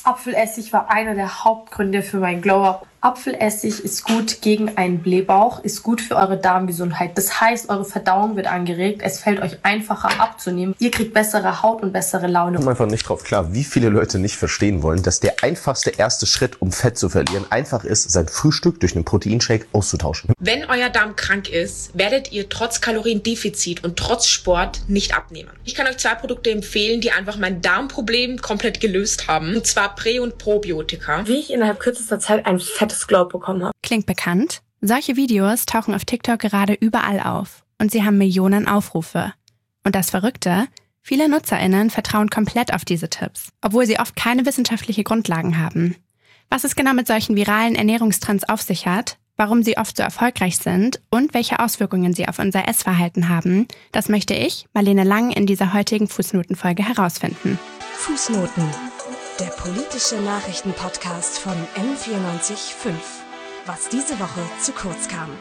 Apfelessig war einer der Hauptgründe für mein Glow-Up. Apfelessig ist gut gegen einen Blähbauch, ist gut für eure Darmgesundheit. Das heißt, eure Verdauung wird angeregt, es fällt euch einfacher abzunehmen. Ihr kriegt bessere Haut und bessere Laune. Ich komme einfach nicht drauf klar, wie viele Leute nicht verstehen wollen, dass der einfachste erste Schritt, um Fett zu verlieren, einfach ist, sein Frühstück durch einen Proteinshake auszutauschen. Wenn euer Darm krank ist, werdet ihr trotz Kaloriendefizit und trotz Sport nicht abnehmen. Ich kann euch 2 Produkte empfehlen, die einfach mein Darmproblem komplett gelöst haben. Und zwar Prä- und Probiotika. Wie ich innerhalb kürzester Zeit ein fettes Glow bekommen habe. Klingt bekannt? Solche Videos tauchen auf TikTok gerade überall auf und sie haben Millionen Aufrufe. Und das Verrückte? Viele NutzerInnen vertrauen komplett auf diese Tipps, obwohl sie oft keine wissenschaftliche Grundlagen haben. Was es genau mit solchen viralen Ernährungstrends auf sich hat, warum sie oft so erfolgreich sind und welche Auswirkungen sie auf unser Essverhalten haben, das möchte ich, Marlene Lang, in dieser heutigen Fußnotenfolge herausfinden. Fußnoten, der politische Nachrichtenpodcast von N94.5. Was diese Woche zu kurz kam.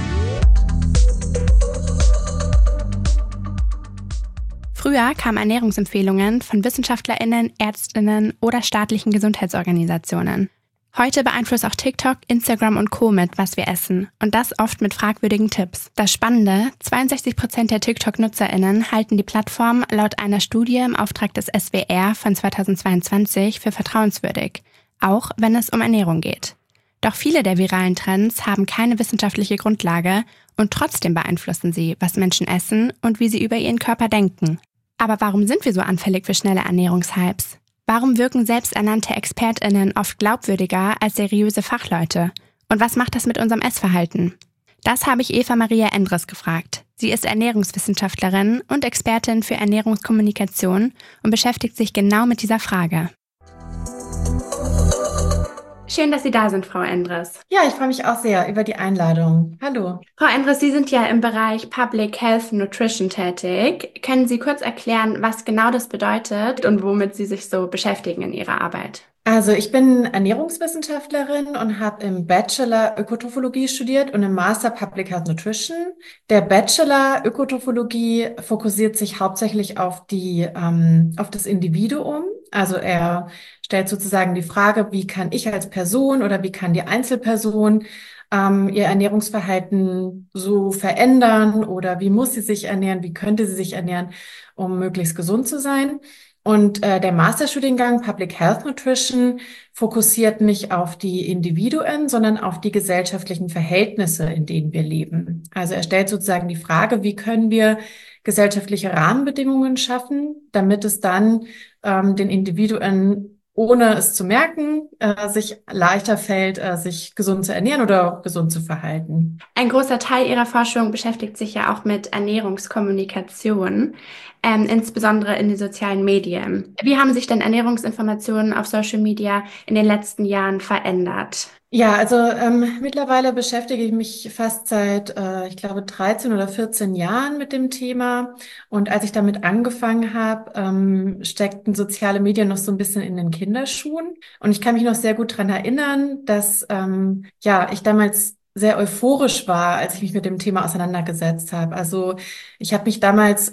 Früher kamen Ernährungsempfehlungen von WissenschaftlerInnen, ÄrztInnen oder staatlichen Gesundheitsorganisationen. Heute beeinflusst auch TikTok, Instagram und Co. mit, was wir essen. Und das oft mit fragwürdigen Tipps. Das Spannende, 62% der TikTok-NutzerInnen halten die Plattform laut einer Studie im Auftrag des SWR von 2022 für vertrauenswürdig. Auch wenn es um Ernährung geht. Doch viele der viralen Trends haben keine wissenschaftliche Grundlage und trotzdem beeinflussen sie, was Menschen essen und wie sie über ihren Körper denken. Aber warum sind wir so anfällig für schnelle Ernährungshypes? Warum wirken selbsternannte ExpertInnen oft glaubwürdiger als seriöse Fachleute? Und was macht das mit unserem Essverhalten? Das habe ich Eva Maria Endres gefragt. Sie ist Ernährungswissenschaftlerin und Expertin für Ernährungskommunikation und beschäftigt sich genau mit dieser Frage. Schön, dass Sie da sind, Frau Endres. Ja, ich freue mich auch sehr über die Einladung. Hallo. Frau Endres, Sie sind ja im Bereich Public Health Nutrition tätig. Können Sie kurz erklären, was genau das bedeutet und womit Sie sich so beschäftigen in Ihrer Arbeit? Also ich bin Ernährungswissenschaftlerin und habe im Bachelor Ökotrophologie studiert und im Master Public Health Nutrition. Der Bachelor Ökotrophologie fokussiert sich hauptsächlich auf auf das Individuum. Also er stellt sozusagen die Frage, wie kann ich als Person oder wie kann die Einzelperson ihr Ernährungsverhalten so verändern oder wie muss sie sich ernähren, wie könnte sie sich ernähren, um möglichst gesund zu sein. Und der Masterstudiengang Public Health Nutrition fokussiert nicht auf die Individuen, sondern auf die gesellschaftlichen Verhältnisse, in denen wir leben. Also er stellt sozusagen die Frage, wie können wir gesellschaftliche Rahmenbedingungen schaffen, damit es dann den Individuen, ohne es zu merken, sich leichter fällt, sich gesund zu ernähren oder gesund zu verhalten. Ein großer Teil Ihrer Forschung beschäftigt sich ja auch mit Ernährungskommunikation, insbesondere in den sozialen Medien. Wie haben sich denn Ernährungsinformationen auf Social Media in den letzten Jahren verändert? Ja, also mittlerweile beschäftige ich mich fast seit, ich glaube, 13 oder 14 Jahren mit dem Thema. Und als ich damit angefangen habe, steckten soziale Medien noch so ein bisschen in den Kinderschuhen. Und ich kann mich noch sehr gut dran erinnern, dass ich damals sehr euphorisch war, als ich mich mit dem Thema auseinandergesetzt habe. Also ich habe mich damals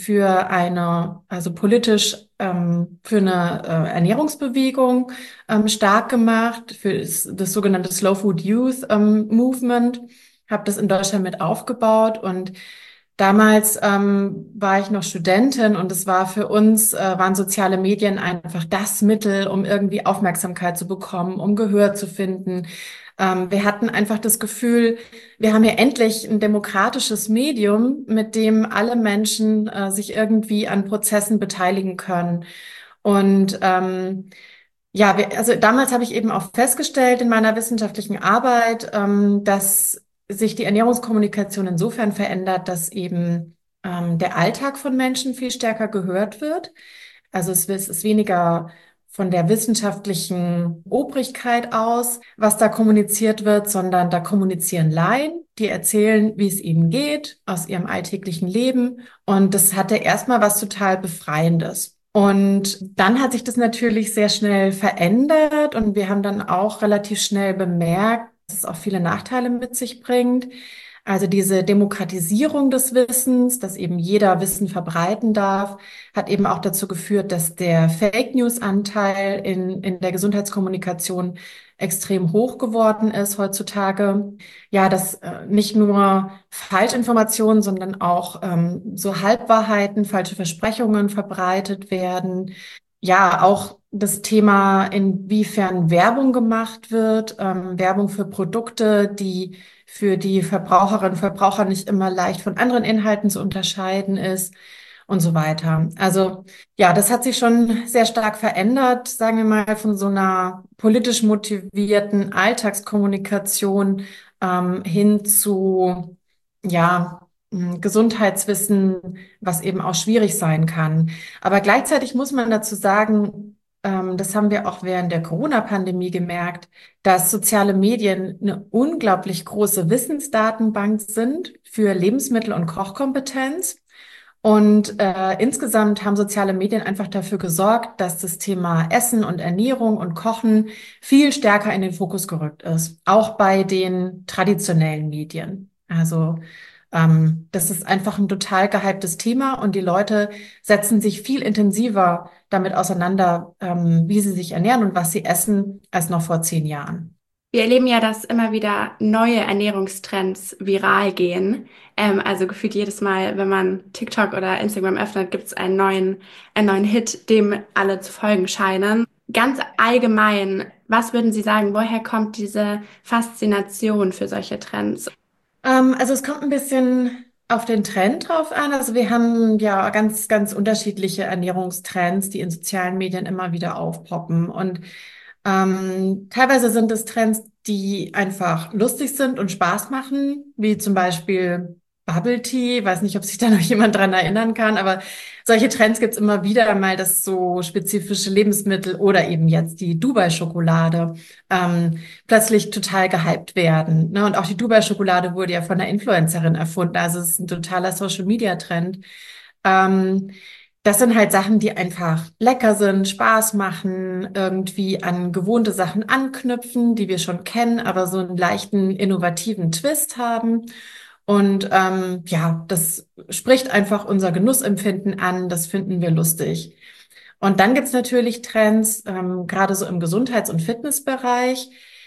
für eine Ernährungsbewegung stark gemacht, für das sogenannte Slow Food Youth Movement, habe das in Deutschland mit aufgebaut und damals war ich noch Studentin und es war für uns, waren soziale Medien einfach das Mittel, um irgendwie Aufmerksamkeit zu bekommen, um Gehör zu finden. Wir hatten einfach das Gefühl, wir haben hier endlich ein demokratisches Medium, mit dem alle Menschen sich irgendwie an Prozessen beteiligen können. Und also damals habe ich eben auch festgestellt in meiner wissenschaftlichen Arbeit, dass sich die Ernährungskommunikation insofern verändert, dass eben der Alltag von Menschen viel stärker gehört wird. Also es ist weniger von der wissenschaftlichen Obrigkeit aus, was da kommuniziert wird, sondern da kommunizieren Laien, die erzählen, wie es ihnen geht, aus ihrem alltäglichen Leben. Und das hatte erstmal was total Befreiendes. Und dann hat sich das natürlich sehr schnell verändert und wir haben dann auch relativ schnell bemerkt, dass es auch viele Nachteile mit sich bringt. Also diese Demokratisierung des Wissens, dass eben jeder Wissen verbreiten darf, hat eben auch dazu geführt, dass der Fake News-Anteil in der Gesundheitskommunikation extrem hoch geworden ist heutzutage. Ja, dass nicht nur Falschinformationen, sondern auch so Halbwahrheiten, falsche Versprechungen verbreitet werden. Ja, auch das Thema, inwiefern Werbung gemacht wird, Werbung für Produkte, die für die Verbraucherinnen und Verbraucher nicht immer leicht von anderen Inhalten zu unterscheiden ist und so weiter. Also ja, das hat sich schon sehr stark verändert, sagen wir mal, von so einer politisch motivierten Alltagskommunikation hin zu ja, Gesundheitswissen, was eben auch schwierig sein kann. Aber gleichzeitig muss man dazu sagen, das haben wir auch während der Corona-Pandemie gemerkt, dass soziale Medien eine unglaublich große Wissensdatenbank sind für Lebensmittel- und Kochkompetenz. Und insgesamt haben soziale Medien einfach dafür gesorgt, dass das Thema Essen und Ernährung und Kochen viel stärker in den Fokus gerückt ist, auch bei den traditionellen Medien. Also das ist einfach ein total gehyptes Thema und die Leute setzen sich viel intensiver damit auseinander, wie sie sich ernähren und was sie essen, als noch vor 10 Jahren. Wir erleben ja, dass immer wieder neue Ernährungstrends viral gehen. Also gefühlt jedes Mal, wenn man TikTok oder Instagram öffnet, gibt es einen neuen Hit, dem alle zu folgen scheinen. Ganz allgemein, was würden Sie sagen, woher kommt diese Faszination für solche Trends? Also es kommt ein bisschen auf den Trend drauf an. Also wir haben ja ganz, ganz unterschiedliche Ernährungstrends, die in sozialen Medien immer wieder aufpoppen. Und teilweise sind es Trends, die einfach lustig sind und Spaß machen, wie zum Beispiel Bubble Tea. Weiß nicht, ob sich da noch jemand dran erinnern kann, aber solche Trends gibt's immer wieder mal, dass so spezifische Lebensmittel oder eben jetzt die Dubai-Schokolade plötzlich total gehypt werden. Ne? Und auch die Dubai-Schokolade wurde ja von einer Influencerin erfunden. Also es ist ein totaler Social-Media-Trend. Ähm, Das sind halt Sachen, die einfach lecker sind, Spaß machen, irgendwie an gewohnte Sachen anknüpfen, die wir schon kennen, aber so einen leichten innovativen Twist haben. Und ja, das spricht einfach unser Genussempfinden an, das finden wir lustig. Und dann gibt's natürlich Trends, gerade so im Gesundheits- und Fitnessbereich,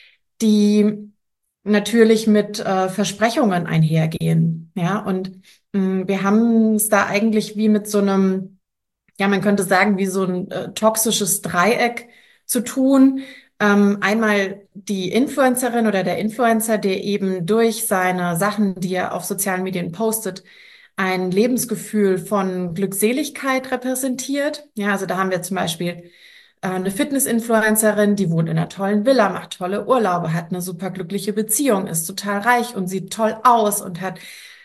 die natürlich mit Versprechungen einhergehen. Ja, und wir haben es da eigentlich wie mit so einem, ja, man könnte sagen, wie so ein toxisches Dreieck zu tun. Einmal die Influencerin oder der Influencer, der eben durch seine Sachen, die er auf sozialen Medien postet, ein Lebensgefühl von Glückseligkeit repräsentiert. Ja, also da haben wir zum Beispiel eine Fitness-Influencerin, die wohnt in einer tollen Villa, macht tolle Urlaube, hat eine super glückliche Beziehung, ist total reich und sieht toll aus und hat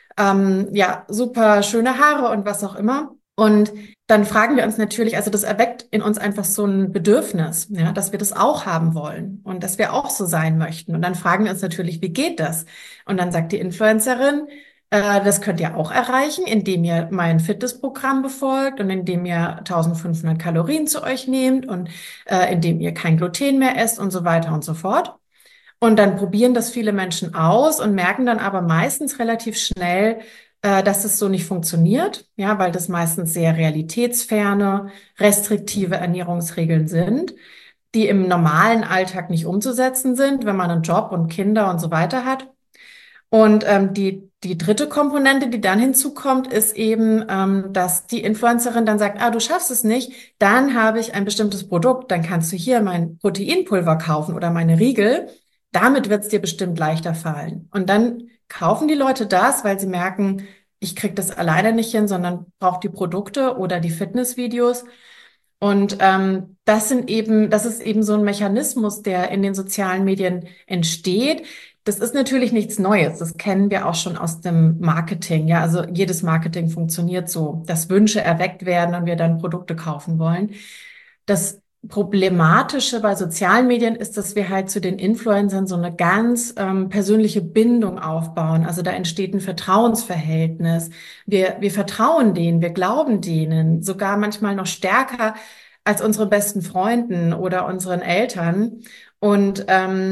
ja super schöne Haare und was auch immer. Und dann fragen wir uns natürlich, also das erweckt in uns einfach so ein Bedürfnis, ja, dass wir das auch haben wollen und dass wir auch so sein möchten. Und dann fragen wir uns natürlich, wie geht das? Und dann sagt die Influencerin, das könnt ihr auch erreichen, indem ihr mein Fitnessprogramm befolgt und indem ihr 1500 Kalorien zu euch nehmt und indem ihr kein Gluten mehr esst und so weiter und so fort. Und dann probieren das viele Menschen aus und merken dann aber meistens relativ schnell, dass es so nicht funktioniert, ja, weil das meistens sehr realitätsferne, restriktive Ernährungsregeln sind, die im normalen Alltag nicht umzusetzen sind, wenn man einen Job und Kinder und so weiter hat. Und die dritte Komponente, die dann hinzukommt, ist eben, dass die Influencerin dann sagt, ah, du schaffst es nicht, dann habe ich ein bestimmtes Produkt, dann kannst du hier mein Proteinpulver kaufen oder meine Riegel. Damit wird es dir bestimmt leichter fallen. Und dann kaufen die Leute das, weil sie merken, ich krieg das alleine nicht hin, sondern brauche die Produkte oder die Fitnessvideos. Und das ist eben so ein Mechanismus, der in den sozialen Medien entsteht. Das ist natürlich nichts Neues. Das kennen wir auch schon aus dem Marketing. Ja, also jedes Marketing funktioniert so, dass Wünsche erweckt werden und wir dann Produkte kaufen wollen. Das Problematische bei sozialen Medien ist, dass wir halt zu den Influencern so eine ganz persönliche Bindung aufbauen. Also da entsteht ein Vertrauensverhältnis. Wir vertrauen denen, wir glauben denen, sogar manchmal noch stärker als unsere besten Freunden oder unseren Eltern. Und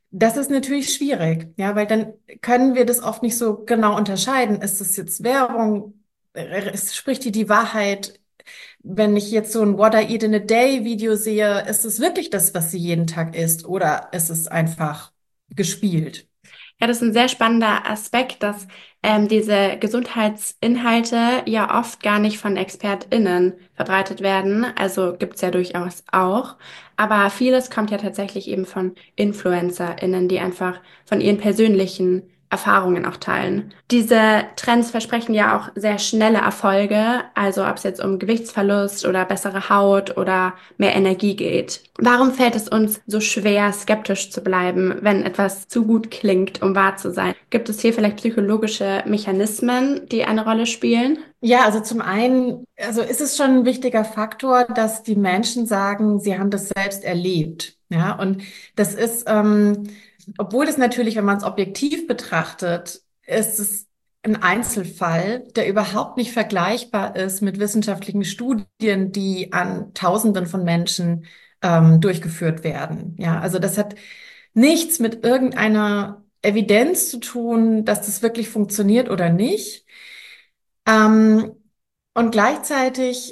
Das ist natürlich schwierig, ja, weil dann können wir das oft nicht so genau unterscheiden. Ist das jetzt Werbung? Spricht die Wahrheit? Wenn ich jetzt so ein What I Eat in a Day Video sehe, ist es wirklich das, was sie jeden Tag isst, oder ist es einfach gespielt? Ja, das ist ein sehr spannender Aspekt, dass diese Gesundheitsinhalte ja oft gar nicht von ExpertInnen verbreitet werden. Also gibt's ja durchaus auch. Aber vieles kommt ja tatsächlich eben von InfluencerInnen, die einfach von ihren persönlichen Erfahrungen auch teilen. Diese Trends versprechen ja auch sehr schnelle Erfolge, also ob es jetzt um Gewichtsverlust oder bessere Haut oder mehr Energie geht. Warum fällt es uns so schwer, skeptisch zu bleiben, wenn etwas zu gut klingt, um wahr zu sein? Gibt es hier vielleicht psychologische Mechanismen, die eine Rolle spielen? Ja, also zum einen, also ist es schon ein wichtiger Faktor, dass die Menschen sagen, sie haben das selbst erlebt. Ja, und das ist, obwohl es natürlich, wenn man es objektiv betrachtet, ist es ein Einzelfall, der überhaupt nicht vergleichbar ist mit wissenschaftlichen Studien, die an Tausenden von Menschen durchgeführt werden. Ja, also das hat nichts mit irgendeiner Evidenz zu tun, dass das wirklich funktioniert oder nicht. Ähm, und gleichzeitig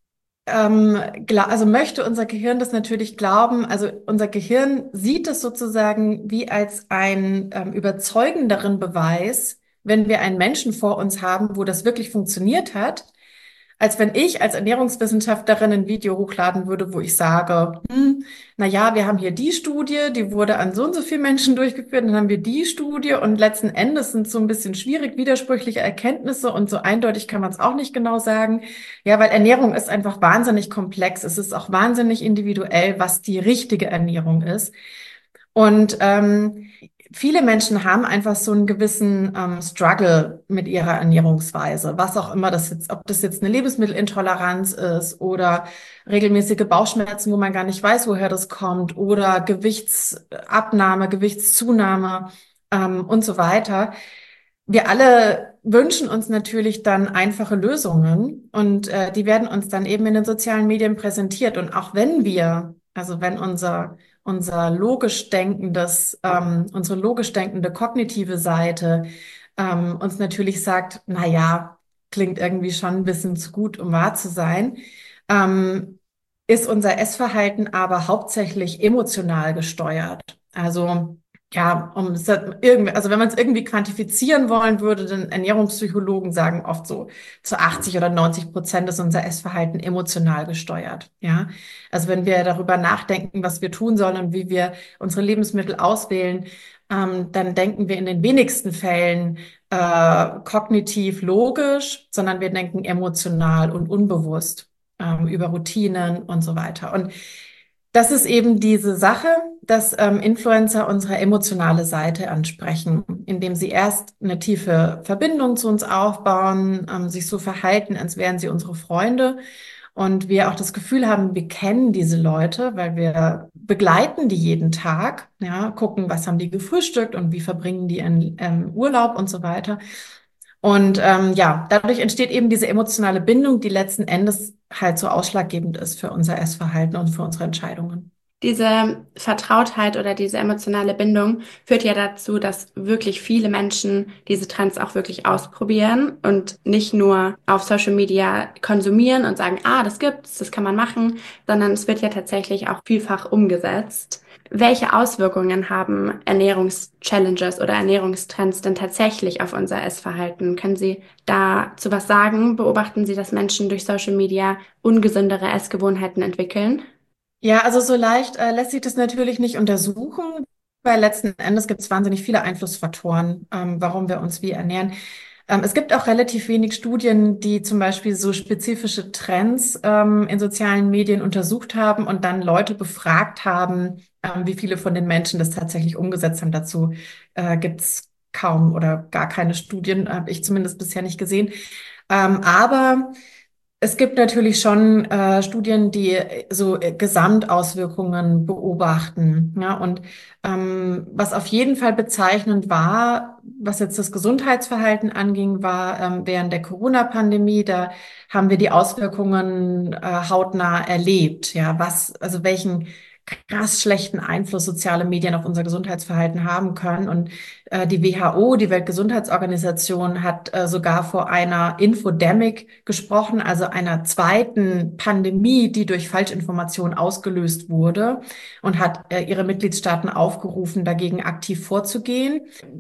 also möchte unser Gehirn das natürlich glauben. Also unser Gehirn sieht es sozusagen wie als einen überzeugenderen Beweis, wenn wir einen Menschen vor uns haben, wo das wirklich funktioniert hat, als wenn ich als Ernährungswissenschaftlerin ein Video hochladen würde, wo ich sage, na ja, wir haben hier die Studie, die wurde an so und so vielen Menschen durchgeführt, dann haben wir die Studie und letzten Endes sind so ein bisschen schwierig widersprüchliche Erkenntnisse und so eindeutig kann man es auch nicht genau sagen. Ja, weil Ernährung ist einfach wahnsinnig komplex. Es ist auch wahnsinnig individuell, was die richtige Ernährung ist. Und viele Menschen haben einfach so einen gewissen Struggle mit ihrer Ernährungsweise, was auch immer das jetzt, ob das jetzt eine Lebensmittelintoleranz ist oder regelmäßige Bauchschmerzen, wo man gar nicht weiß, woher das kommt, oder Gewichtsabnahme, Gewichtszunahme und so weiter. Wir alle wünschen uns natürlich dann einfache Lösungen und die werden uns dann eben in den sozialen Medien präsentiert. Und auch wenn wir, also wenn unser logisch denkendes, unsere logisch denkende kognitive Seite uns natürlich sagt, na ja, klingt irgendwie schon ein bisschen zu gut, um wahr zu sein, ist unser Essverhalten aber hauptsächlich emotional gesteuert. Also ja, also wenn man es irgendwie quantifizieren wollen würde, dann Ernährungspsychologen sagen oft so, zu 80 oder 90% ist unser Essverhalten emotional gesteuert. Ja, also wenn wir darüber nachdenken, was wir tun sollen und wie wir unsere Lebensmittel auswählen, dann denken wir in den wenigsten Fällen kognitiv logisch, sondern wir denken emotional und unbewusst über Routinen und so weiter. Und das ist eben diese Sache, dass Influencer unsere emotionale Seite ansprechen, indem sie erst eine tiefe Verbindung zu uns aufbauen, sich so verhalten, als wären sie unsere Freunde. Und wir auch das Gefühl haben, wir kennen diese Leute, weil wir begleiten die jeden Tag, ja, gucken, was haben die gefrühstückt und wie verbringen die ihren Urlaub und so weiter. Und ja, dadurch entsteht eben diese emotionale Bindung, die letzten Endes halt so ausschlaggebend ist für unser Essverhalten und für unsere Entscheidungen. Diese Vertrautheit oder diese emotionale Bindung führt ja dazu, dass wirklich viele Menschen diese Trends auch wirklich ausprobieren und nicht nur auf Social Media konsumieren und sagen, ah, das gibt's, das kann man machen, sondern es wird ja tatsächlich auch vielfach umgesetzt. Welche Auswirkungen haben Ernährungschallenges oder Ernährungstrends denn tatsächlich auf unser Essverhalten? Können Sie dazu was sagen? Beobachten Sie, dass Menschen durch Social Media ungesündere Essgewohnheiten entwickeln? Ja, also so leicht lässt sich das natürlich nicht untersuchen, weil letzten Endes gibt es wahnsinnig viele Einflussfaktoren, warum wir uns wie ernähren. Es gibt auch relativ wenig Studien, die zum Beispiel so spezifische Trends in sozialen Medien untersucht haben und dann Leute befragt haben, wie viele von den Menschen das tatsächlich umgesetzt haben. Dazu gibt es kaum oder gar keine Studien, habe ich zumindest bisher nicht gesehen. Aber es gibt natürlich schon Studien, die so Gesamtauswirkungen beobachten. Ja, und was auf jeden Fall bezeichnend war, was jetzt das Gesundheitsverhalten anging, war während der Corona-Pandemie, da haben wir die Auswirkungen hautnah erlebt. Ja, also welchen krass schlechten Einfluss soziale Medien auf unser Gesundheitsverhalten haben können. Und die WHO, die Weltgesundheitsorganisation, hat sogar vor einer Infodemic gesprochen, also einer zweiten Pandemie, die durch Falschinformation ausgelöst wurde, und hat ihre Mitgliedstaaten aufgerufen, dagegen aktiv vorzugehen.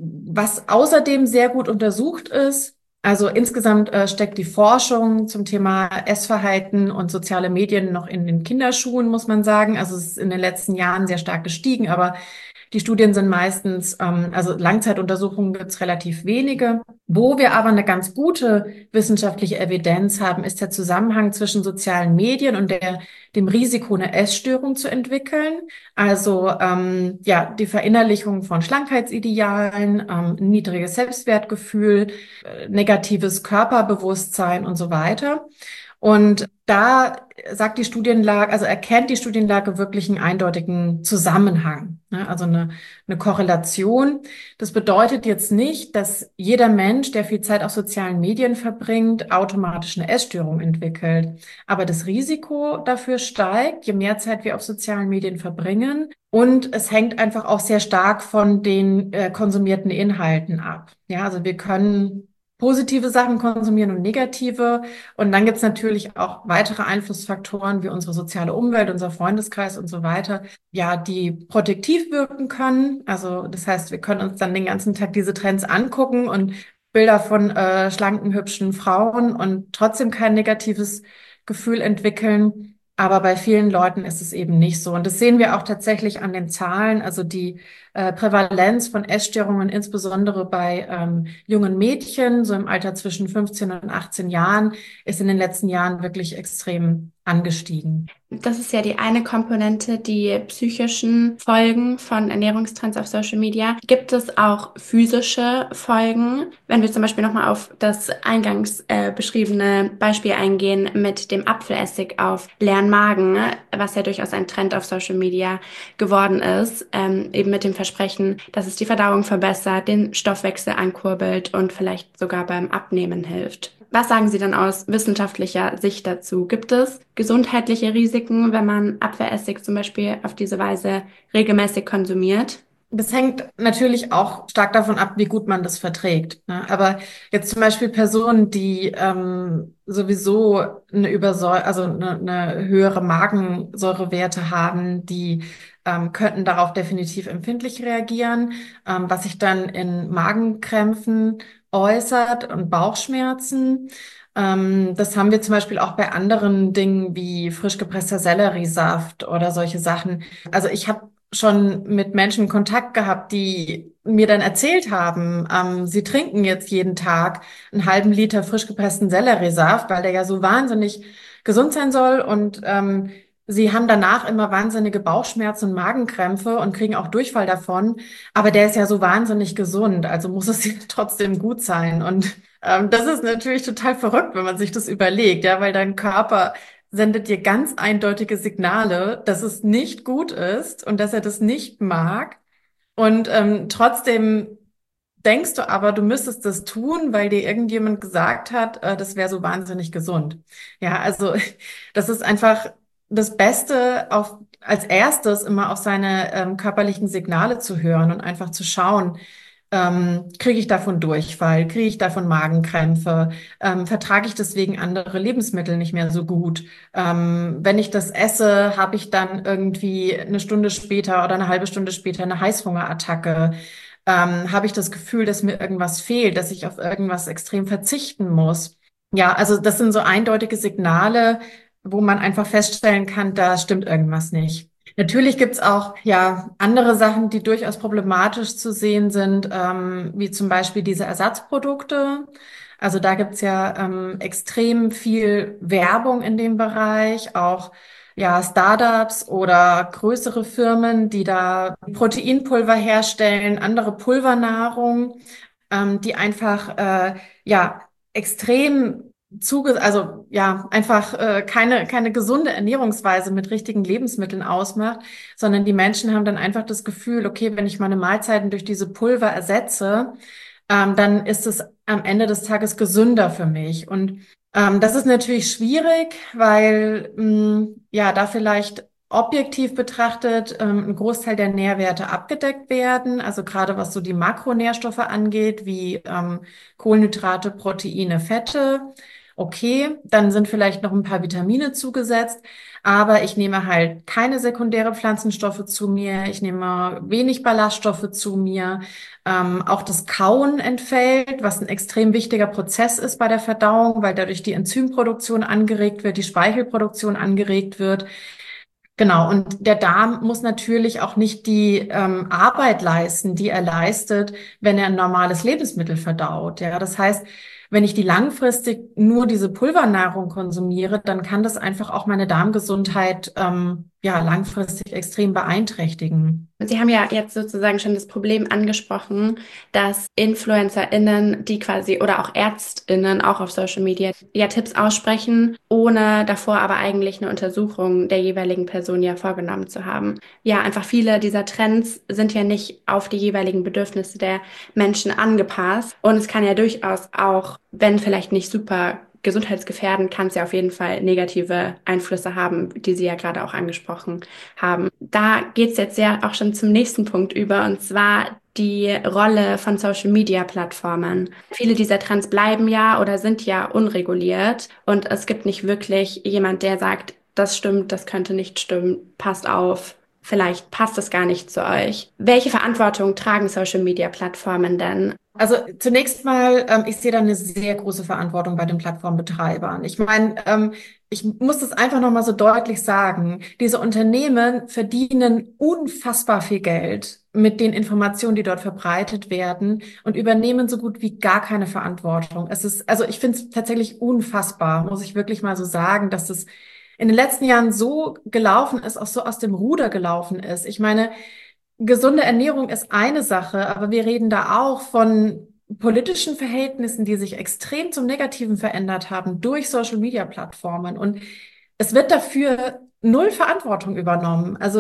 Was außerdem sehr gut untersucht ist, also insgesamt steckt die Forschung zum Thema Essverhalten und soziale Medien noch in den Kinderschuhen, muss man sagen. Also es ist in den letzten Jahren sehr stark gestiegen, aber die Studien sind meistens, also Langzeituntersuchungen gibt es relativ wenige. Wo wir aber eine ganz gute wissenschaftliche Evidenz haben, ist der Zusammenhang zwischen sozialen Medien und dem Risiko, eine Essstörung zu entwickeln. Also ja, die Verinnerlichung von Schlankheitsidealen, niedriges Selbstwertgefühl, negatives Körperbewusstsein und so weiter. Und da sagt die Studienlage, also erkennt die Studienlage wirklich einen eindeutigen Zusammenhang, ne? Also eine Korrelation. Das bedeutet jetzt nicht, dass jeder Mensch, der viel Zeit auf sozialen Medien verbringt, automatisch eine Essstörung entwickelt. Aber das Risiko dafür steigt, je mehr Zeit wir auf sozialen Medien verbringen. Und es hängt einfach auch sehr stark von den konsumierten Inhalten ab. Ja, also wir können positive Sachen konsumieren und negative. Und dann gibt's natürlich auch weitere Einflussfaktoren wie unsere soziale Umwelt, unser Freundeskreis und so weiter, ja, die protektiv wirken können. Also das heißt, wir können uns dann den ganzen Tag diese Trends angucken und Bilder von schlanken, hübschen Frauen und trotzdem kein negatives Gefühl entwickeln. Aber bei vielen Leuten ist es eben nicht so. Und das sehen wir auch tatsächlich an den Zahlen. Also die Prävalenz von Essstörungen, insbesondere bei jungen Mädchen, so im Alter zwischen 15 und 18 Jahren, ist in den letzten Jahren wirklich extrem angestiegen. Das ist ja die eine Komponente, die psychischen Folgen von Ernährungstrends auf Social Media. Gibt es auch physische Folgen? Wenn wir zum Beispiel nochmal auf das eingangs beschriebene Beispiel eingehen mit dem Apfelessig auf leeren Magen, was ja durchaus ein Trend auf Social Media geworden ist, eben mit dem Versprechen, dass es die Verdauung verbessert, den Stoffwechsel ankurbelt und vielleicht sogar beim Abnehmen hilft. Was sagen Sie dann aus wissenschaftlicher Sicht dazu? Gibt es gesundheitliche Risiken, wenn man Apfelessig zum Beispiel auf diese Weise regelmäßig konsumiert? Das hängt natürlich auch stark davon ab, wie gut man das verträgt, ne? Aber jetzt zum Beispiel Personen, die sowieso eine höhere Magensäurewerte haben, die könnten darauf definitiv empfindlich reagieren, was sich dann in Magenkrämpfen äußert und Bauchschmerzen. Das haben wir zum Beispiel auch bei anderen Dingen wie frisch gepresster Selleriesaft oder solche Sachen. Also ich habe schon mit Menschen Kontakt gehabt, die mir dann erzählt haben, sie trinken jetzt jeden Tag einen halben Liter frisch gepressten Selleriesaft, weil der ja so wahnsinnig gesund sein soll, und sie haben danach immer wahnsinnige Bauchschmerzen und Magenkrämpfe und kriegen auch Durchfall davon. Aber der ist ja so wahnsinnig gesund, also muss es ja trotzdem gut sein. Und das ist natürlich total verrückt, wenn man sich das überlegt, ja, weil dein Körper sendet dir ganz eindeutige Signale, dass es nicht gut ist und dass er das nicht mag. Und trotzdem denkst du aber, du müsstest das tun, weil dir irgendjemand gesagt hat, das wäre so wahnsinnig gesund. Ja, also das ist einfach das Beste, als erstes immer auf seine körperlichen Signale zu hören und einfach zu schauen, kriege ich davon Durchfall, kriege ich davon Magenkrämpfe, vertrage ich deswegen andere Lebensmittel nicht mehr so gut. Wenn ich das esse, habe ich dann irgendwie eine Stunde später oder eine halbe Stunde später eine Heißhungerattacke. Habe ich das Gefühl, dass mir irgendwas fehlt, dass ich auf irgendwas extrem verzichten muss. Ja, also das sind so eindeutige Signale, wo man einfach feststellen kann, da stimmt irgendwas nicht. Natürlich gibt's auch ja andere Sachen, die durchaus problematisch zu sehen sind, wie zum Beispiel diese Ersatzprodukte. Also da gibt's ja extrem viel Werbung in dem Bereich, auch ja Startups oder größere Firmen, die da Proteinpulver herstellen, andere Pulvernahrung, die einfach ja extrem also ja, einfach keine gesunde Ernährungsweise mit richtigen Lebensmitteln ausmacht, sondern die Menschen haben dann einfach das Gefühl, okay, wenn ich meine Mahlzeiten durch diese Pulver ersetze, dann ist es am Ende des Tages gesünder für mich. Und das ist natürlich schwierig, weil ja da vielleicht objektiv betrachtet ein Großteil der Nährwerte abgedeckt werden, also gerade was so die Makronährstoffe angeht, wie Kohlenhydrate, Proteine, Fette. Okay, dann sind vielleicht noch ein paar Vitamine zugesetzt, aber ich nehme halt keine sekundäre Pflanzenstoffe zu mir, ich nehme wenig Ballaststoffe zu mir. Auch das Kauen entfällt, was ein extrem wichtiger Prozess ist bei der Verdauung, weil dadurch die Enzymproduktion angeregt wird, die Speichelproduktion angeregt wird. Genau, und der Darm muss natürlich auch nicht die Arbeit leisten, die er leistet, wenn er ein normales Lebensmittel verdaut. Ja, das heißt, wenn ich die langfristig nur diese Pulvernahrung konsumiere, dann kann das einfach auch meine Darmgesundheit ja langfristig extrem beeinträchtigen. Sie haben ja jetzt sozusagen schon das Problem angesprochen, dass InfluencerInnen, die quasi oder auch ÄrztInnen auch auf Social Media ja Tipps aussprechen, ohne davor aber eigentlich eine Untersuchung der jeweiligen Person ja vorgenommen zu haben. Ja, einfach viele dieser Trends sind ja nicht auf die jeweiligen Bedürfnisse der Menschen angepasst. Und es kann ja durchaus auch, wenn vielleicht nicht super gesundheitsgefährdend, kann es ja auf jeden Fall negative Einflüsse haben, die Sie ja gerade auch angesprochen haben. Da geht es jetzt ja auch schon zum nächsten Punkt über, und zwar die Rolle von Social-Media-Plattformen. Viele dieser Trends bleiben ja oder sind ja unreguliert, und es gibt nicht wirklich jemand, der sagt, das stimmt, das könnte nicht stimmen, passt auf. Vielleicht passt es gar nicht zu euch. Welche Verantwortung tragen Social-Media-Plattformen denn? Also zunächst mal, ich sehe da eine sehr große Verantwortung bei den Plattformbetreibern. Ich meine, ich muss das einfach nochmal so deutlich sagen. Diese Unternehmen verdienen unfassbar viel Geld mit den Informationen, die dort verbreitet werden, und übernehmen so gut wie gar keine Verantwortung. Also ich finde es tatsächlich unfassbar, muss ich wirklich mal so sagen, dass es in den letzten Jahren so gelaufen ist, auch so aus dem Ruder gelaufen ist. Ich meine, gesunde Ernährung ist eine Sache, aber wir reden da auch von politischen Verhältnissen, die sich extrem zum Negativen verändert haben durch Social-Media-Plattformen. Und es wird dafür null Verantwortung übernommen. Also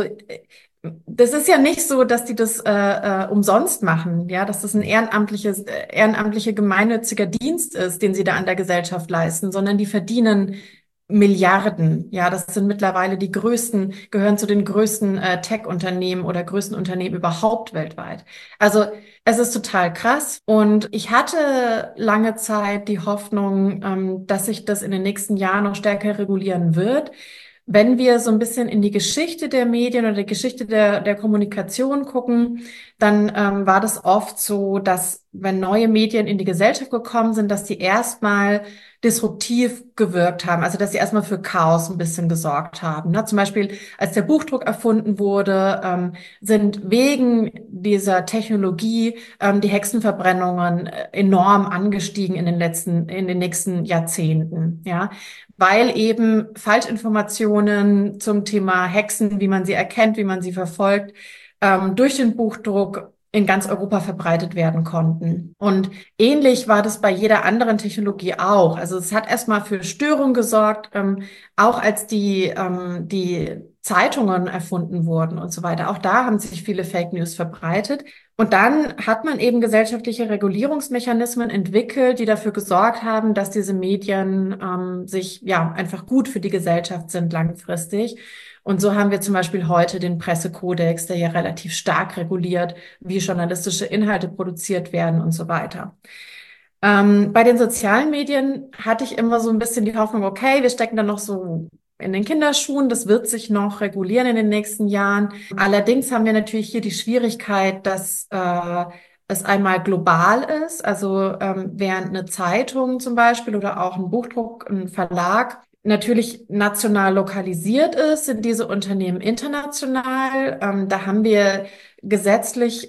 das ist ja nicht so, dass die das umsonst machen, ja, dass das ein ehrenamtliche gemeinnütziger Dienst ist, den sie da an der Gesellschaft leisten, sondern die verdienen Milliarden. Ja, das sind mittlerweile gehören zu den größten Tech-Unternehmen oder größten Unternehmen überhaupt weltweit. Also es ist total krass, und ich hatte lange Zeit die Hoffnung, dass sich das in den nächsten Jahren noch stärker regulieren wird. Wenn wir so ein bisschen in die Geschichte der Medien oder die Geschichte der Kommunikation gucken, dann war das oft so, dass wenn neue Medien in die Gesellschaft gekommen sind, dass die erstmal disruptiv gewirkt haben, also dass sie erstmal für Chaos ein bisschen gesorgt haben. Ne? Zum Beispiel, als der Buchdruck erfunden wurde, sind wegen dieser Technologie die Hexenverbrennungen enorm angestiegen in den nächsten Jahrzehnten. Ja, weil eben Falschinformationen zum Thema Hexen, wie man sie erkennt, wie man sie verfolgt, durch den Buchdruck in ganz Europa verbreitet werden konnten. Und ähnlich war das bei jeder anderen Technologie auch. Also es hat erstmal für Störung gesorgt, auch als die Zeitungen erfunden wurden und so weiter. Auch da haben sich viele Fake News verbreitet. Und dann hat man eben gesellschaftliche Regulierungsmechanismen entwickelt, die dafür gesorgt haben, dass diese Medien sich ja einfach gut für die Gesellschaft sind langfristig. Und so haben wir zum Beispiel heute den Pressekodex, der ja relativ stark reguliert, wie journalistische Inhalte produziert werden und so weiter. Bei den sozialen Medien hatte ich immer so ein bisschen die Hoffnung, okay, wir stecken da noch so in den Kinderschuhen, das wird sich noch regulieren in den nächsten Jahren. Allerdings haben wir natürlich hier die Schwierigkeit, dass es einmal global ist, also während eine Zeitung zum Beispiel oder auch ein Buchdruck, ein Verlag natürlich national lokalisiert ist, sind diese Unternehmen international. Da haben wir gesetzlich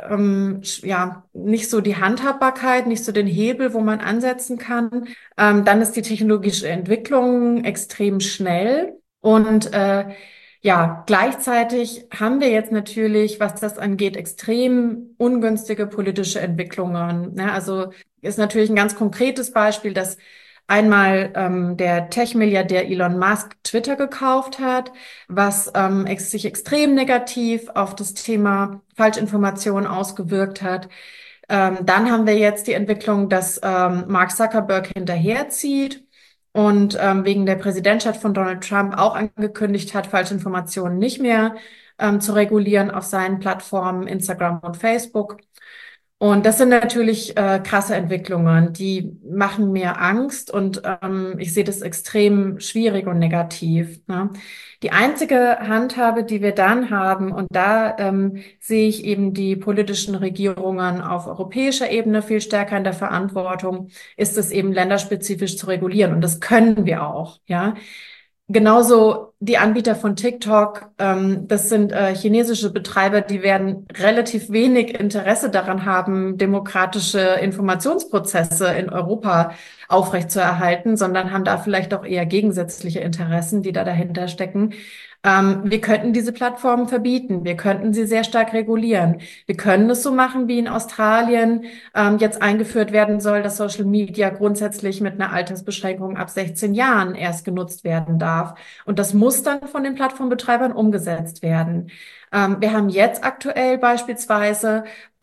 ja nicht so die Handhabbarkeit, nicht so den Hebel, wo man ansetzen kann. Dann ist die technologische Entwicklung extrem schnell, und ja, gleichzeitig haben wir jetzt natürlich, was das angeht, extrem ungünstige politische Entwicklungen. Ne? Also ist natürlich ein ganz konkretes Beispiel, dass einmal der Tech-Milliardär Elon Musk Twitter gekauft hat, was sich extrem negativ auf das Thema Falschinformation ausgewirkt hat. Dann haben wir jetzt die Entwicklung, dass Mark Zuckerberg hinterherzieht und wegen der Präsidentschaft von Donald Trump auch angekündigt hat, falsche Informationen nicht mehr zu regulieren auf seinen Plattformen Instagram und Facebook. Und das sind natürlich krasse Entwicklungen, die machen mir Angst und ich sehe das extrem schwierig und negativ. Ne? Die einzige Handhabe, die wir dann haben, und da sehe ich eben die politischen Regierungen auf europäischer Ebene viel stärker in der Verantwortung, ist es eben länderspezifisch zu regulieren. Und das können wir auch, ja. Genauso die Anbieter von TikTok, das sind chinesische Betreiber, die werden relativ wenig Interesse daran haben, demokratische Informationsprozesse in Europa aufrechtzuerhalten, sondern haben da vielleicht auch eher gegensätzliche Interessen, die da dahinter stecken. Wir könnten diese Plattformen verbieten. Wir könnten sie sehr stark regulieren. Wir können es so machen, wie in Australien jetzt eingeführt werden soll, dass Social Media grundsätzlich mit einer Altersbeschränkung ab 16 Jahren erst genutzt werden darf. Und das muss dann von den Plattformbetreibern umgesetzt werden. Wir haben jetzt aktuell beispielsweise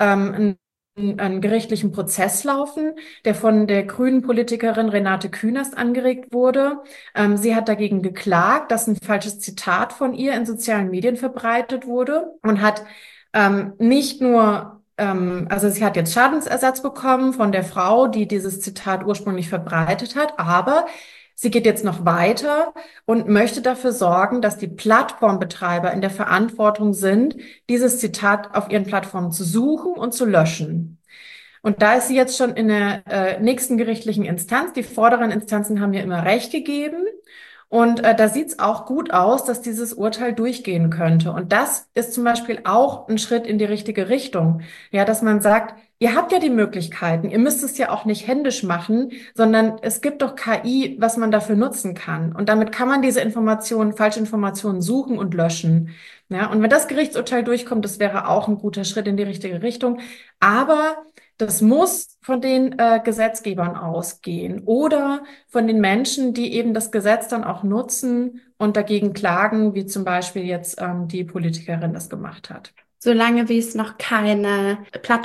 einen gerichtlichen Prozess laufen, der von der grünen Politikerin Renate Künast angeregt wurde. Sie hat dagegen geklagt, dass ein falsches Zitat von ihr in sozialen Medien verbreitet wurde und hat nicht nur also sie hat jetzt Schadensersatz bekommen von der Frau, die dieses Zitat ursprünglich verbreitet hat, aber sie geht jetzt noch weiter und möchte dafür sorgen, dass die Plattformbetreiber in der Verantwortung sind, dieses Zitat auf ihren Plattformen zu suchen und zu löschen. Und da ist sie jetzt schon in der nächsten gerichtlichen Instanz. Die vorderen Instanzen haben ihr immer Recht gegeben. Und da sieht es auch gut aus, dass dieses Urteil durchgehen könnte. Und das ist zum Beispiel auch ein Schritt in die richtige Richtung. Ja, dass man sagt, ihr habt ja die Möglichkeiten, ihr müsst es ja auch nicht händisch machen, sondern es gibt doch KI, was man dafür nutzen kann. Und damit kann man diese Informationen, falsche Informationen suchen und löschen. Ja, und wenn das Gerichtsurteil durchkommt, das wäre auch ein guter Schritt in die richtige Richtung. Aber das muss von den Gesetzgebern ausgehen oder von den Menschen, die eben das Gesetz dann auch nutzen und dagegen klagen, wie zum Beispiel jetzt die Politikerin das gemacht hat. Solange wie es noch keine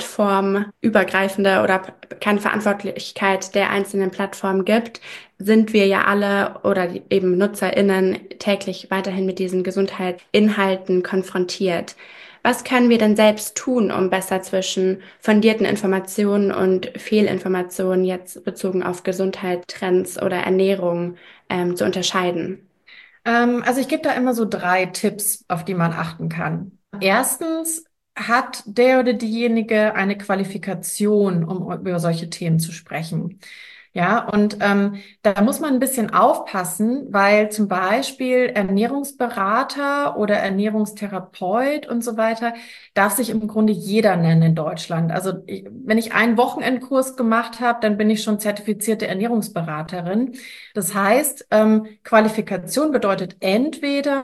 plattformübergreifende oder keine Verantwortlichkeit der einzelnen Plattformen gibt, sind wir ja alle oder eben NutzerInnen täglich weiterhin mit diesen Gesundheitsinhalten konfrontiert. Was können wir denn selbst tun, um besser zwischen fundierten Informationen und Fehlinformationen jetzt bezogen auf Gesundheit, Trends oder Ernährung zu unterscheiden? Also ich gebe da immer so 3 Tipps, auf die man achten kann. Erstens, hat der oder diejenige eine Qualifikation, um über solche Themen zu sprechen? Ja, und da muss man ein bisschen aufpassen, weil zum Beispiel Ernährungsberater oder Ernährungstherapeut und so weiter darf sich im Grunde jeder nennen in Deutschland. Also wenn ich einen Wochenendkurs gemacht habe, dann bin ich schon zertifizierte Ernährungsberaterin. Das heißt, Qualifikation bedeutet entweder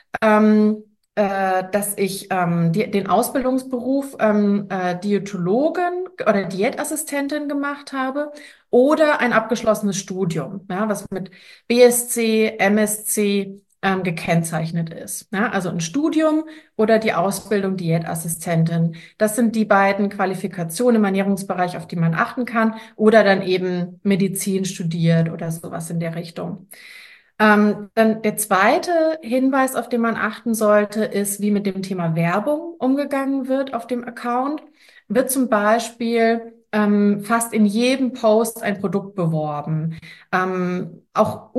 dass ich den Ausbildungsberuf Diätologin oder Diätassistentin gemacht habe oder ein abgeschlossenes Studium, ja, was mit BSc, MSc gekennzeichnet ist. Ja, also ein Studium oder die Ausbildung Diätassistentin. Das sind die beiden Qualifikationen im Ernährungsbereich, auf die man achten kann, oder dann eben Medizin studiert oder sowas in der Richtung. Dann der zweite Hinweis, auf den man achten sollte, ist, wie mit dem Thema Werbung umgegangen wird auf dem Account. Wird zum Beispiel fast in jedem Post ein Produkt beworben. Auch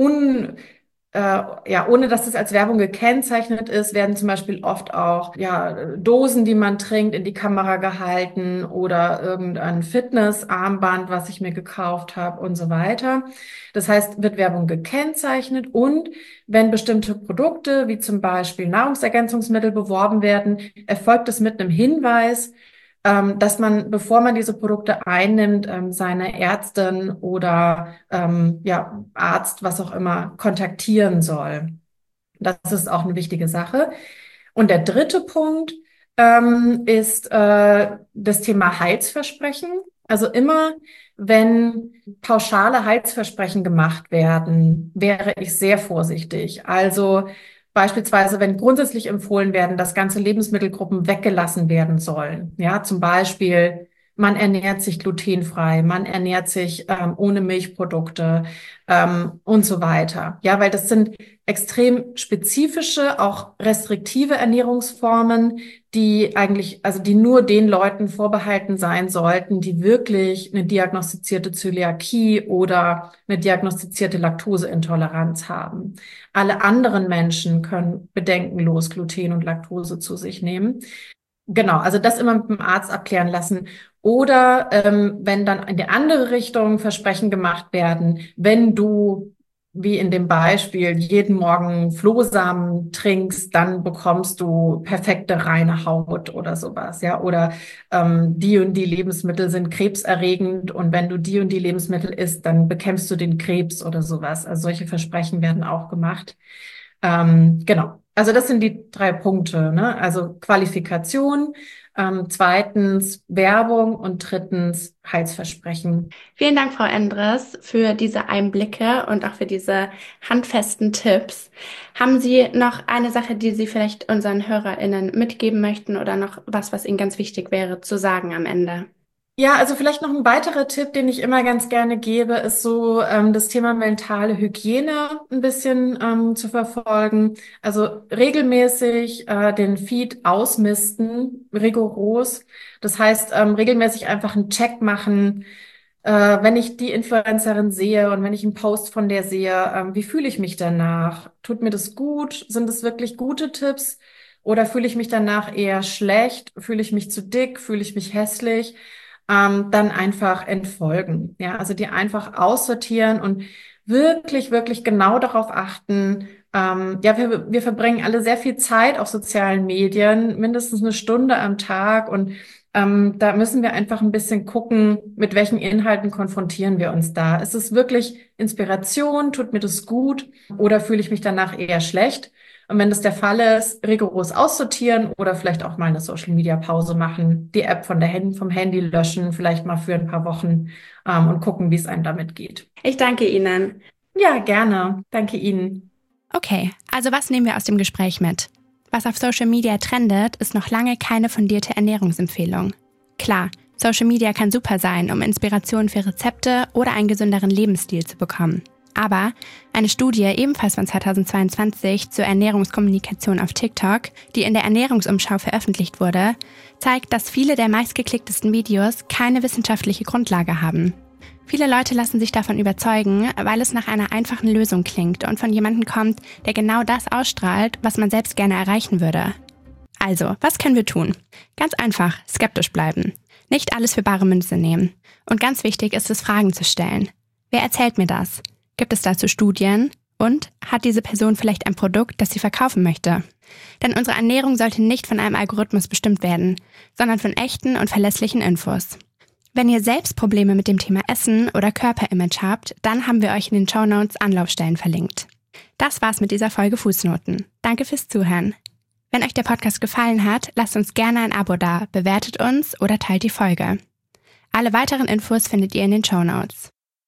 ohne dass das als Werbung gekennzeichnet ist, werden zum Beispiel oft auch Dosen, die man trinkt, in die Kamera gehalten oder irgendein Fitnessarmband, was ich mir gekauft habe und so weiter. Das heißt, wird Werbung gekennzeichnet und wenn bestimmte Produkte, wie zum Beispiel Nahrungsergänzungsmittel, beworben werden, erfolgt es mit einem Hinweis, dass man, bevor man diese Produkte einnimmt, seine Ärztin oder Arzt, was auch immer, kontaktieren soll. Das ist auch eine wichtige Sache. Und der dritte Punkt ist das Thema Heilsversprechen. Also immer, wenn pauschale Heilsversprechen gemacht werden, wäre ich sehr vorsichtig. Also beispielsweise, wenn grundsätzlich empfohlen werden, dass ganze Lebensmittelgruppen weggelassen werden sollen. Ja, zum Beispiel man ernährt sich glutenfrei, man ernährt sich ohne Milchprodukte und so weiter. Ja, weil das sind extrem spezifische, auch restriktive Ernährungsformen, die eigentlich, also die nur den Leuten vorbehalten sein sollten, die wirklich eine diagnostizierte Zöliakie oder eine diagnostizierte Laktoseintoleranz haben. Alle anderen Menschen können bedenkenlos Gluten und Laktose zu sich nehmen. Genau, also das immer mit dem Arzt abklären lassen. Oder wenn dann in die andere Richtung Versprechen gemacht werden, wenn du, wie in dem Beispiel, jeden Morgen Flohsamen trinkst, dann bekommst du perfekte reine Haut oder sowas, ja. Oder die und die Lebensmittel sind krebserregend und wenn du die und die Lebensmittel isst, dann bekämpfst du den Krebs oder sowas. Also solche Versprechen werden auch gemacht. Genau. Also das sind die 3 Punkte, ne? Also Qualifikation, 2. Werbung und 3. Heilsversprechen. Vielen Dank, Frau Endres, für diese Einblicke und auch für diese handfesten Tipps. Haben Sie noch eine Sache, die Sie vielleicht unseren HörerInnen mitgeben möchten oder noch was Ihnen ganz wichtig wäre zu sagen am Ende? Ja, also vielleicht noch ein weiterer Tipp, den ich immer ganz gerne gebe, ist so das Thema mentale Hygiene ein bisschen zu verfolgen. Also regelmäßig den Feed ausmisten, rigoros. Das heißt, regelmäßig einfach einen Check machen, wenn ich die Influencerin sehe und wenn ich einen Post von der sehe, wie fühle ich mich danach? Tut mir das gut? Sind es wirklich gute Tipps? Oder fühle ich mich danach eher schlecht? Fühle ich mich zu dick? Fühle ich mich hässlich? Dann einfach entfolgen. Ja, also die einfach aussortieren und wirklich, wirklich genau darauf achten. Ja, wir verbringen alle sehr viel Zeit auf sozialen Medien, mindestens 1 Stunde am Tag und da müssen wir einfach ein bisschen gucken, mit welchen Inhalten konfrontieren wir uns da. Ist es wirklich Inspiration? Tut mir das gut? Oder fühle ich mich danach eher schlecht? Und wenn das der Fall ist, rigoros aussortieren oder vielleicht auch mal eine Social-Media-Pause machen, die App vom Handy löschen, vielleicht mal für ein paar Wochen und gucken, wie es einem damit geht. Ich danke Ihnen. Ja, gerne. Danke Ihnen. Okay, also was nehmen wir aus dem Gespräch mit? Was auf Social Media trendet, ist noch lange keine fundierte Ernährungsempfehlung. Klar, Social Media kann super sein, um Inspiration für Rezepte oder einen gesünderen Lebensstil zu bekommen. Aber eine Studie, ebenfalls von 2022, zur Ernährungskommunikation auf TikTok, die in der Ernährungsumschau veröffentlicht wurde, zeigt, dass viele der meistgeklicktesten Videos keine wissenschaftliche Grundlage haben. Viele Leute lassen sich davon überzeugen, weil es nach einer einfachen Lösung klingt und von jemandem kommt, der genau das ausstrahlt, was man selbst gerne erreichen würde. Also, was können wir tun? Ganz einfach, skeptisch bleiben. Nicht alles für bare Münze nehmen. Und ganz wichtig ist es, Fragen zu stellen. Wer erzählt mir das? Gibt es dazu Studien? Und hat diese Person vielleicht ein Produkt, das sie verkaufen möchte? Denn unsere Ernährung sollte nicht von einem Algorithmus bestimmt werden, sondern von echten und verlässlichen Infos. Wenn ihr selbst Probleme mit dem Thema Essen oder Körperimage habt, dann haben wir euch in den Shownotes Anlaufstellen verlinkt. Das war's mit dieser Folge Fußnoten. Danke fürs Zuhören. Wenn euch der Podcast gefallen hat, lasst uns gerne ein Abo da, bewertet uns oder teilt die Folge. Alle weiteren Infos findet ihr in den Shownotes.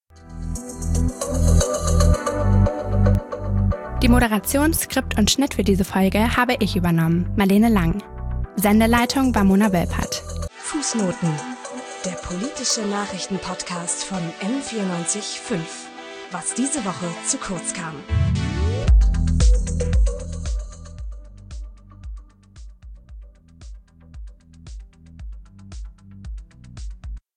Die Moderation, Skript und Schnitt für diese Folge habe ich übernommen, Marlene Lang. Sendeleitung war Mona Welpert. Fußnoten, der politische Nachrichtenpodcast von M94.5. Was diese Woche zu kurz kam.